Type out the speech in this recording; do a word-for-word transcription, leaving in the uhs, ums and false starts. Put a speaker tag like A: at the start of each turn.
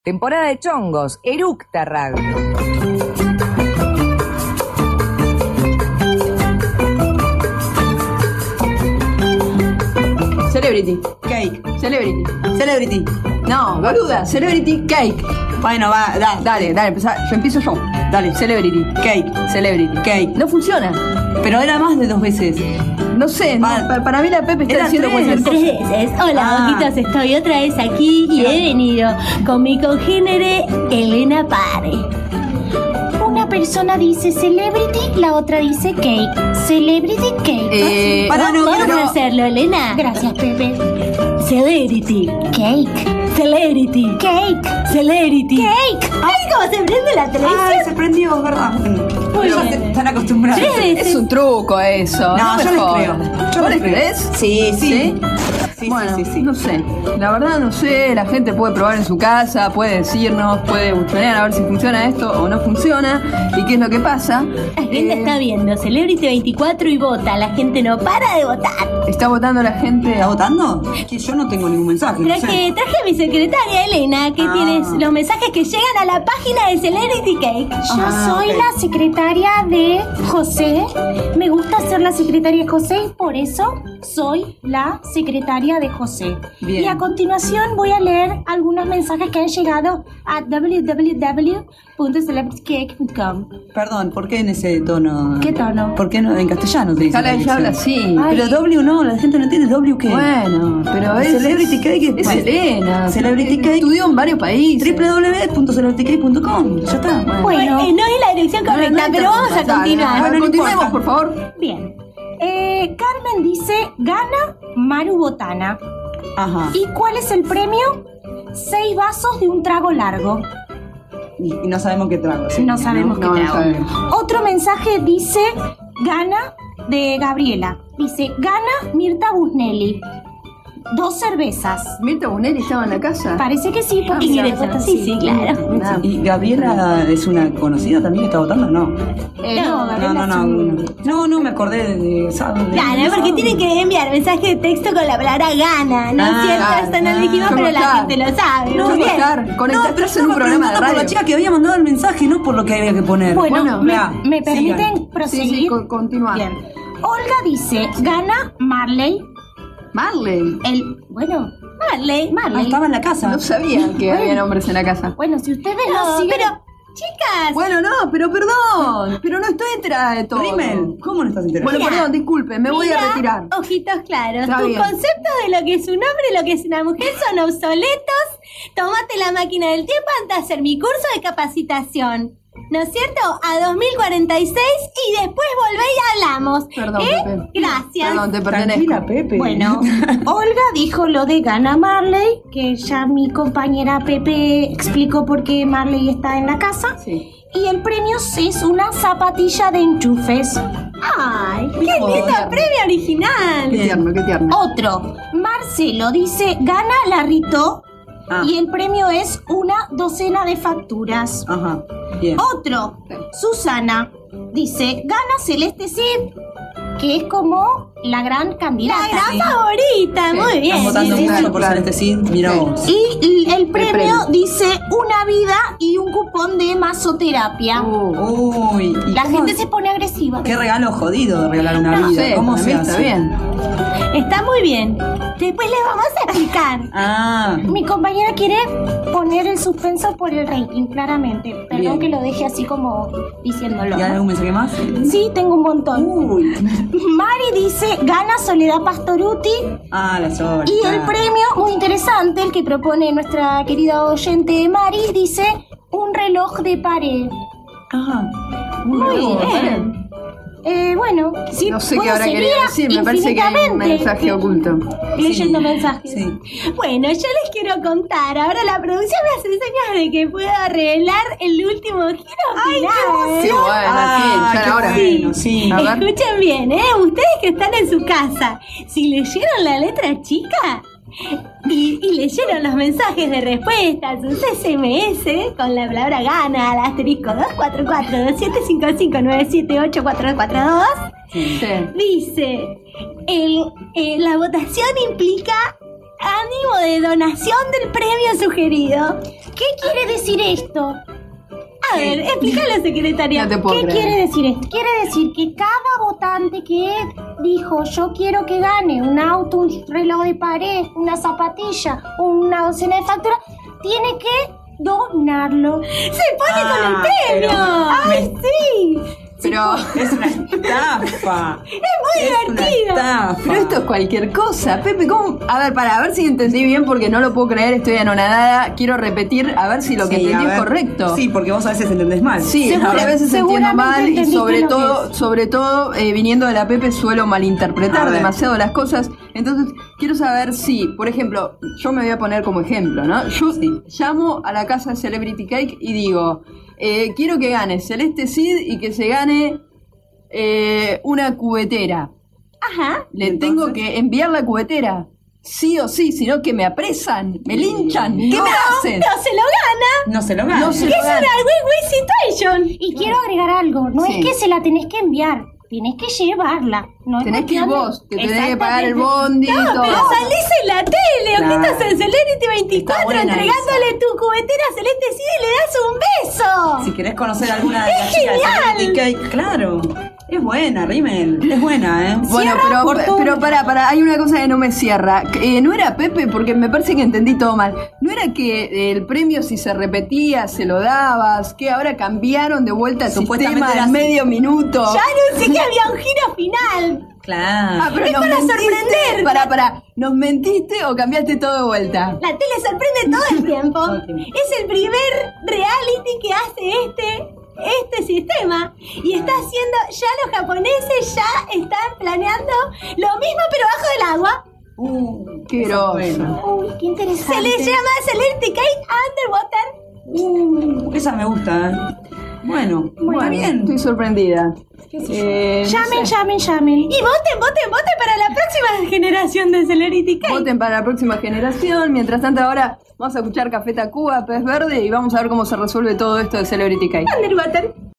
A: Temporada de chongos, Eructa Radio.
B: Celebrity.
C: Cake.
B: Celebrity.
C: Celebrity.
B: No, boluda. Celebrity Cake.
C: Bueno, va, da.
B: Dale, dale, empezá. Yo empiezo yo.
C: Dale.
B: Celebrity.
C: Cake.
B: Celebrity.
C: Cake.
B: No funciona.
C: Pero era más de dos veces.
B: No sé, no,
C: Va.
B: pa- para mí la Pepe está
C: Era
B: diciendo
C: tres.
B: cualquier
D: Tres
B: cosa.
D: veces. Hola,
C: Ah.
D: boquitos, estoy otra vez aquí y he venido con mi congénere Elena Pare. Una persona dice celebrity, la otra dice cake. Celebrity cake.
B: Eh,
C: Para, no,
D: Vamos
C: pero-
D: a hacerlo, Elena. Gracias, Pepe. Celebrity. Cake. Celebrity. Cake. Celebrity. Cake. Ay, cómo se prende la
C: Ay,
D: televisión.
C: se prendió, es verdad.
D: Muy
C: Ellos
D: bien.
C: están acostumbrados.
D: Tres veces.
B: Es un truco eso.
C: No,
B: me
C: yo les
B: jodas.
C: creo. Yo
B: ¿Vos
C: les
B: les
C: creo.
B: crees?
C: Sí, sí.
B: ¿Sí?
C: Sí,
B: Bueno,
C: sí, sí, sí.
B: no sé. La verdad no sé. La gente puede probar en su casa, puede decirnos, puede buchonear a ver si funciona esto o no funciona y qué es lo que pasa.
D: La gente
B: Eh,
D: está viendo Celebrity veinticuatro y vota. La gente no para de votar.
B: Está votando la gente.
C: ¿Está votando? Que yo no tengo ningún mensaje. No
D: Traje,
C: sé.
D: traje a mi secretaria Elena, que
C: Ah.
D: tiene los mensajes que llegan a la página de Celebrity Cake. Yo
C: Ah,
D: soy
C: ok.
D: la secretaria de José. Me gusta ser la secretaria de José y por eso soy la secretaria de José.
C: Bien.
D: Y a continuación voy a leer algunos mensajes que han llegado a w w w punto celebrity cake punto com.
C: Perdón, ¿por qué en ese tono?
D: ¿Qué tono?
C: ¿Por qué no en castellano te dice?
B: Jala, ella habla así.
D: Ay.
C: Pero W no, la gente no entiende W qué.
B: Bueno, pero es.
C: Celebrity Cake es-
B: es
C: bueno,
B: Elena.
C: Celebrity Cake.
B: Estudió en varios países.
C: w w w punto celebrity cake punto com. Ya está.
D: Bueno, eh, no es la dirección
B: No, no,
D: correcta,
B: no,
D: pero
B: no,
D: vamos a
B: dale,
D: continuar.
B: dale,
C: Bueno, no
B: continuemos,
C: importa.
B: por favor.
D: Bien. Eh, Carmen dice, gana Maru Botana.
C: Ajá.
D: ¿Y cuál es el premio? Seis vasos de un trago largo.
C: Y, y no sabemos qué trago. ¿sí?
D: No sabemos
B: No,
D: qué
B: no
D: trago.
B: sabemos.
D: Otro mensaje dice, gana de Gabriela. Dice, gana Mirta Busnelli. Dos cervezas.
B: Mirta Bunelli estaba en la casa.
D: Parece que sí, porque
B: mira,
D: se vota
B: sí,
D: sí, sí, claro.
B: Ah.
C: ¿Y Gabriela es una conocida también que está votando? No.
B: Eh,
D: No,
B: no,
D: Gabriela
C: No, no,
D: es
C: no.
D: un-
C: No, no me acordé de. de, ¿sabes? de-
D: Claro,
C: de-
D: porque tienen que enviar mensaje de texto con la palabra gana, ¿no es
C: Ah,
D: cierto?
C: claro,
D: Esto no lo
C: ah.
D: dijimos,
B: Yo
D: pero
B: voy a
D: la
B: estar.
D: gente lo sabe.
C: No,
D: Muy
B: Yo voy a
D: bien.
B: estar.
C: No, pero
B: Conectarse en un
C: estaba
B: programa de
C: preguntando por la
B: radio.
C: chica que había mandado el mensaje, no por lo que había que poner.
D: Bueno,
B: Bueno,
D: me,
C: ya,
D: ¿me permiten
C: sigan.
D: proseguir?
B: Sí, sí, con- continúa.
D: Bien. Olga dice, gana Marley.
B: Marley.
D: El, bueno, Marley,
C: Ah,
D: Marley.
C: estaba en la casa.
B: No sabía que había hombres en la casa.
D: Bueno, si ustedes no, siguen... Pero, chicas,
B: Bueno, no, pero perdón. Pero no estoy enterada de todo.
C: Rimmel, ¿cómo no estás enterado?
B: Bueno,
D: Mira,
B: perdón, disculpe, me voy
D: mira,
B: a retirar.
D: ojitos claros.
B: Está
D: Tus
B: bien.
D: conceptos de lo que es un hombre y lo que es una mujer son obsoletos. Tómate la máquina del tiempo antes de hacer mi curso de capacitación. ¿No es cierto? A dos mil cuarenta y seis y después volvé y hablamos.
B: Perdón,
D: ¿Eh?
B: Pepe.
D: Gracias.
B: Perdón, te pertenezco.
C: Tranquila, Pepe.
D: Bueno, Olga dijo lo de gana Marley, que ya mi compañera Pepe explicó por qué Marley está en la casa.
B: Sí.
D: Y el premio es una zapatilla de enchufes. ¡Ay! ¡Qué lindo
B: Joder.
D: premio
B: Qué
D: original!
B: tierno, qué tierno.
D: Otro, Marcelo dice, gana la Rito
C: Ah.
D: y el premio es una docena de facturas.
C: Ajá, bien.
D: Otro, Susana dice, gana Celeste Cid, que es como la gran candidata. La gran
C: Sí.
D: favorita,
B: Sí,
D: muy bien.
C: Están votando
B: sí, sí,
C: mucho
B: sí,
C: por
B: claro.
C: Celeste Cid. Mira
B: Sí.
C: vos.
D: Y l- el premio
B: premio.
D: dice una vida y un cupón de masoterapia.
B: Uh,
C: Uy, ¿y
D: La
C: cómo-
D: gente se pone agresiva.
C: Qué regalo jodido de regalar una
B: no
C: vida.
B: sé,
C: ¿Cómo
B: para
C: se
B: mí
C: hace?
B: está bien.
D: Está muy bien. Después les vamos a explicar.
C: Ah,
D: Mi compañera quiere poner el suspenso por el rating, claramente. Perdón
C: Bien.
D: que lo deje así como diciéndolo.
C: ¿y hay
D: ¿no?
C: algún mensaje más?
D: Sí, tengo un montón.
C: Uy.
D: Mari dice, gana Soledad Pastoruti.
C: Ah, la Sol.
D: Y el premio, muy interesante, el que propone nuestra querida oyente Mari, dice, un reloj de pared.
C: Ah,
D: Muy
B: bien.
D: bien. Eh, bueno, sí,
B: No sé
D: puedo
B: qué habrá
D: seguir
B: querido decir, me parece que hay un
D: infinitamente
B: mensaje oculto.
D: leyendo
C: Sí,
D: mensajes.
C: sí.
D: Bueno, yo les quiero contar. Ahora la producción me hace señas de que pueda revelar el último giro final.
B: Qué bueno,
C: Ah,
B: sí, ya
C: qué
B: era hora.
C: bueno, sí.
B: A ver.
D: Escuchen bien, ¿eh? Ustedes que están en su casa, si leyeron la letra chica y, y leyeron los mensajes de respuesta, sus S M S con la palabra gana al asterisco dos cuatro cuatro, dos siete cinco cinco, nueve siete ocho, cuatro cuatro dos,
B: Sí.
D: dice, el, eh, la votación implica ánimo de donación del premio sugerido.
E: ¿Qué quiere decir esto?
D: A ver, explícalo, secretaria.
B: No te puedo
E: ¿Qué
B: creer.
E: quiere decir esto? Quiere decir que cada votante que dijo yo quiero que gane un auto, un reloj de pared, una zapatilla, una docena de facturas, tiene que donarlo.
D: ¡Se pone
C: Ah,
D: con el premio!
C: pero-
D: ¡Ay, sí!
B: Pero,
C: Es una estafa.
D: Es muy divertido.
C: Una estafa.
B: pero esto es cualquier cosa. Pepe, ¿cómo? A ver, para, a ver si entendí bien porque no lo puedo creer, estoy anonadada. Quiero repetir, a ver si lo que
C: Sí,
B: entendí
C: a
B: es
C: ver.
B: correcto.
C: Sí, porque vos a veces entendés mal.
B: Sí,
E: Segura-
B: a veces entiendo
E: seguramente
B: mal y
E: entendiste
B: sobre
E: lo que
B: todo,
E: es.
B: sobre todo eh, viniendo de la Pepe suelo
C: A
B: malinterpretar
C: ver.
B: demasiado las cosas. Entonces, quiero saber si, por ejemplo, yo me voy a poner como ejemplo, ¿no? Yo llamo a la casa de Celebrity Cake y digo, eh, quiero que gane Celeste Cid y que se gane eh, una cubetera.
D: Ajá.
B: Le
C: Entonces-
B: tengo que enviar la cubetera. Sí o sí, sino que me apresan, me linchan. ¿Qué
C: No.
B: me hacen?
D: No se lo gana.
C: No se lo gana.
B: No se
D: Es
B: lo
D: una
B: gana.
D: win-win situation.
E: Y quiero agregar algo, no
B: Sí.
E: es que se la tenés que enviar, tenés que llevarla. No es
B: Tenés que ir
E: cuestión de-
B: vos, que tenés que pagar el
E: Exactamente.
B: bondi y todo.
D: Pero salís en la tele, o que
C: Claro.
D: estás en Celebrity veinticuatro
C: Está buena
D: entregándole tu cubetera a Celeste Cid y le das un beso.
C: Si querés conocer alguna de las
D: ¡Es
C: chicas de
D: genial!
C: Celebrity Cake, claro. Es buena, Rimmel. Es buena, ¿eh?
B: Bueno, pero,
C: por
B: pero para, para, hay una cosa que no me cierra. Eh, no era Pepe, porque me parece que entendí todo mal. No era que el premio, si se repetía, se lo dabas, que ahora cambiaron de vuelta el
C: Supuestamente
B: sistema
C: era
B: en
C: así.
B: medio minuto.
D: Ya anuncié que había un giro final.
C: Claro.
B: Ah, pero
D: Es
B: nos
D: para
B: mentiste.
D: sorprender.
B: Para, para, ¿nos mentiste o cambiaste todo de vuelta?
D: La tele sorprende todo el tiempo.
C: Todo el tiempo.
D: Es el primer reality que hace este, este sistema. Y está haciendo, ya los japoneses ya están planeando lo mismo pero bajo el agua.
C: Uh,
B: Qué
C: esa
B: groso.
C: es buena.
E: Uy, qué interesante.
D: Se le llama Celebrity Cake Underwater.
C: Uh, esa me gusta, ¿eh? Bueno,
B: Bueno,
C: está bien.
B: estoy sorprendida. Eh, no
E: Llamen,
B: sé.
E: llamen, llamen.
D: Y voten, voten, voten para la próxima generación de Celebrity Cake.
B: Voten para la próxima generación. Mientras tanto, ahora vamos a escuchar Café Tacuba, Pez Verde y vamos a ver cómo se resuelve todo esto de Celebrity Cake.
D: Underwater.